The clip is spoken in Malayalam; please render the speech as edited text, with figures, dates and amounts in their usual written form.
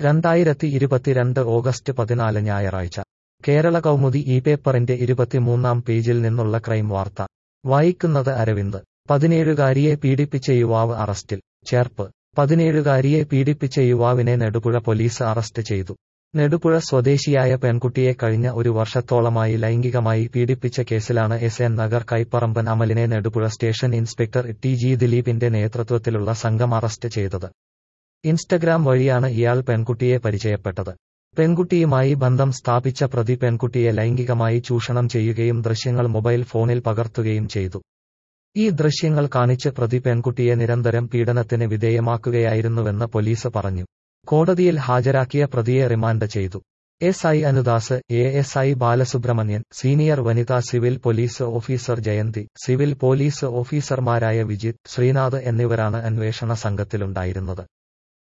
2022 ഓഗസ്റ്റ് 14 ഞായറാഴ്ച കേരള കൗമുദി ഈ പേപ്പറിന്റെ 23-ാം പേജിൽ നിന്നുള്ള ക്രൈം വാർത്ത വായിക്കുന്നത് അരവിന്ദ്. 17-കാരിയെ പീഡിപ്പിച്ച യുവാവ് അറസ്റ്റിൽ. ചേർപ്പ്. 17-കാരിയെ പീഡിപ്പിച്ച യുവാവിനെ നെടുപുഴ പോലീസ് അറസ്റ്റ് ചെയ്തു. നെടുപുഴ സ്വദേശിയായ പെൺകുട്ടിയെ കഴിഞ്ഞ ഒരു വർഷത്തോളമായി ലൈംഗികമായി പീഡിപ്പിച്ച കേസിലാണ് SN നഗർ കൈപ്പറമ്പൻ അമലിനെ നെടുപുഴ സ്റ്റേഷൻ ഇൻസ്പെക്ടർ TG ദിലീപിന്റെ നേതൃത്വത്തിലുള്ള സംഘം അറസ്റ്റ് ചെയ്തത്. ഇൻസ്റ്റഗ്രാം വഴിയാണ് ഇയാൾ പെൺകുട്ടിയെ പരിചയപ്പെട്ടത്. പെൺകുട്ടിയുമായി ബന്ധം സ്ഥാപിച്ച പ്രതി പെൺകുട്ടിയെ ലൈംഗികമായി ചൂഷണം ചെയ്യുകയും ദൃശ്യങ്ങൾ മൊബൈൽ ഫോണിൽ പകർത്തുകയും ചെയ്തു. ഈ ദൃശ്യങ്ങൾ കാണിച്ച് പ്രതി പെൺകുട്ടിയെ നിരന്തരം പീഡനത്തിന് വിധേയമാക്കുകയായിരുന്നുവെന്ന് പോലീസ് പറഞ്ഞു. കോടതിയിൽ ഹാജരാക്കിയ പ്രതിയെ റിമാൻഡ് ചെയ്തു. SI Anudas, ASI Balasubramanian, senior വനിതാ civil police officer Jayanthi, civil police ഓഫീസർമാരായ വിജിത്, ശ്രീനാഥ് എന്നിവരാണ് അന്വേഷണ സംഘത്തിലുണ്ടായിരുന്നത്.